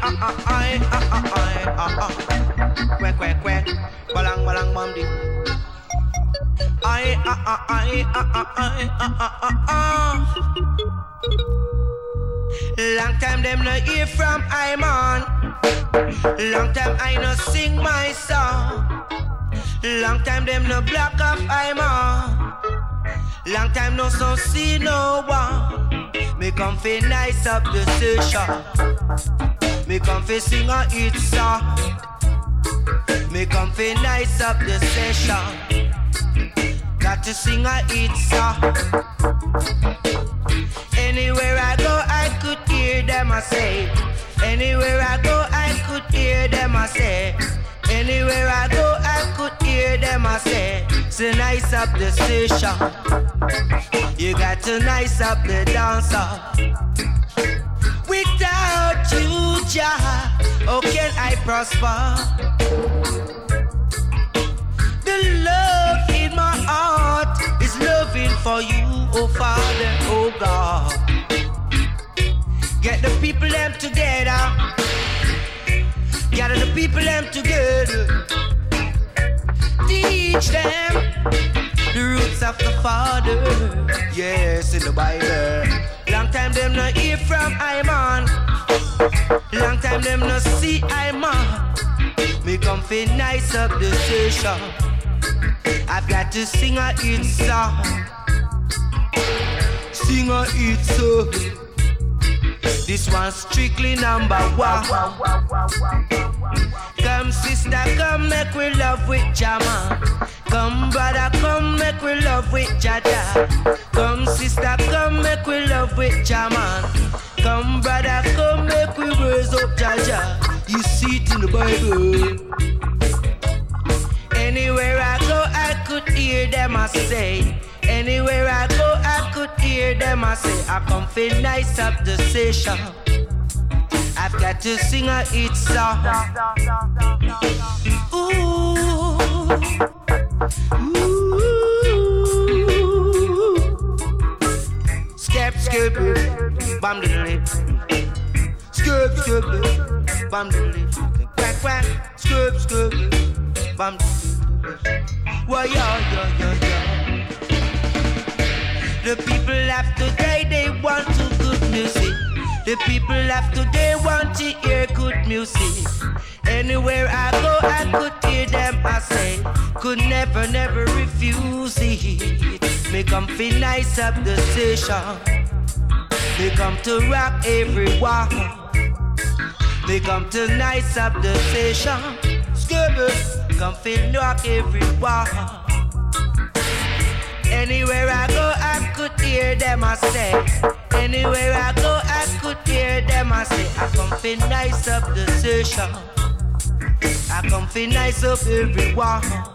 Quack, quack, quack. Balang, balang, bamdi. Long time them no hear from I man. Long time I no sing my song. Long time them no block up I man. Long time no so see no one. Me come fi nice up the station. Me come fi sing a hit song. Me come fi nice up the session. Got to sing a hit song. Anywhere I go, I could hear them I say. Anywhere I go, I could hear them I say. Anywhere I go, I could hear them I say. So nice up the station. You got to nice up the dancer. Without you, Jah, how can I prosper? The love in my heart is loving for you, oh Father, oh God. Get the people them together. Gather the people them together. Teach them the roots of the Father. Yes, in the Bible. Long time them no hear from I man. Long time them no see I man. Me come fi nice up the station. I've got to sing a hit song. Sing a hit song. This one's strictly number one. Come sister, come make we love with Jama. Come brother, come make we love with Jaja. Come sister, come make we love with Jama. Come brother, come make we raise up Jaja. You see it in the Bible. Anywhere I go, I could hear them I say. Anywhere I go, I could hear them I say. I come feel nice up the station. I've got to sing a hit song. Ooh, ooh. Skip, skip, bam diddly. Skip, skip, bam diddly. Quack, quack. Skip, skip, bam diddly. Well, yeah. The people of today, they want to good music. The people of today want to hear good music. Anywhere I go, I could hear them, I say. Could never, never refuse it. Me come feel nice up the station. Me come to rock everyone. Me come to nice up the station. Scooby, come feel rock everyone. Anywhere I go, I could hear them, I say. Anywhere I go, I could hear them, I say. I come feel nice up the station. I come feel nice up everyone.